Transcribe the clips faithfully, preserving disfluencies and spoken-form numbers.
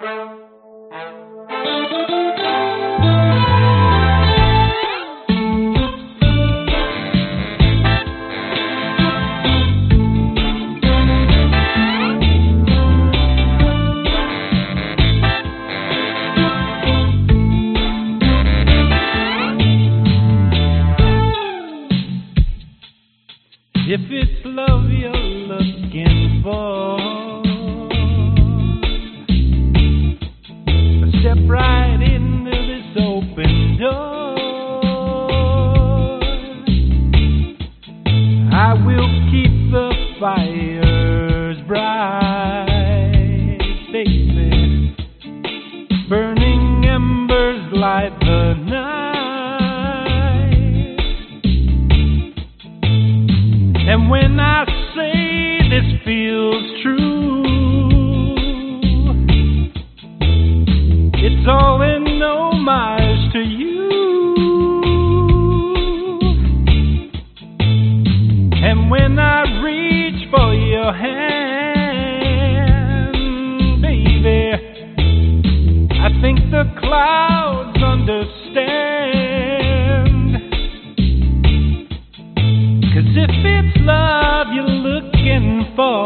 If it's love you're looking for, step right into this open door. I will keep the fires bright, baby, burning embers light the night. And when I say this feels true, it's all in homage to you. And when I reach for your hand, baby, I think the clouds understand. 'Cause if it's love you're looking for,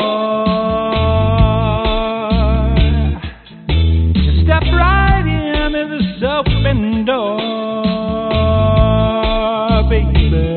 just step right into this open door, baby.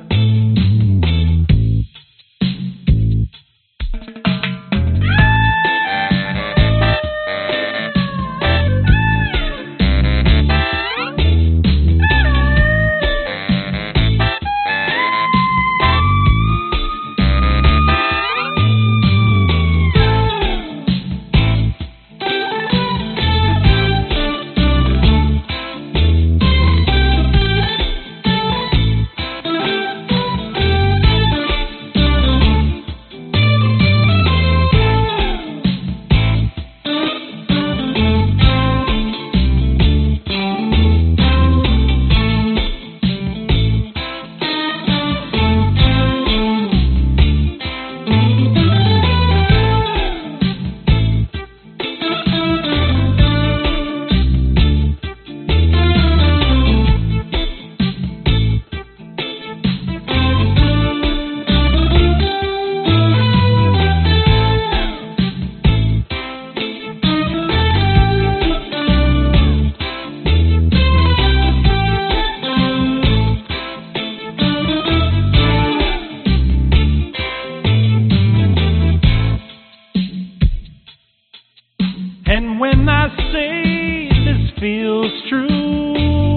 And when I say this feels true,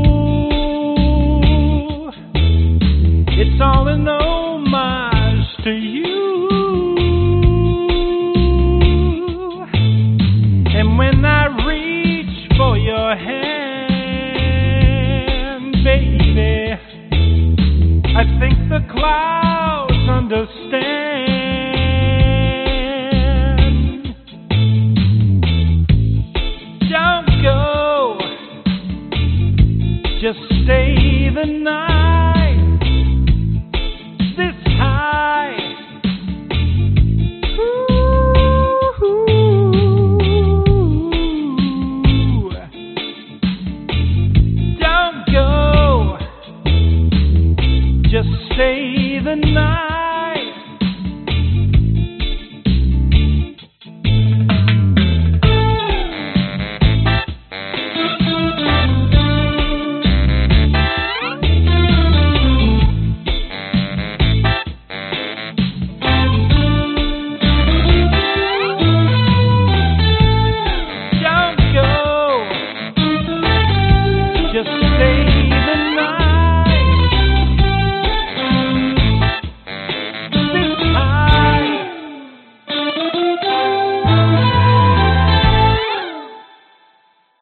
it's all an homage to you. And when I reach for your hand, baby, I think the clouds understand. Just stay the night.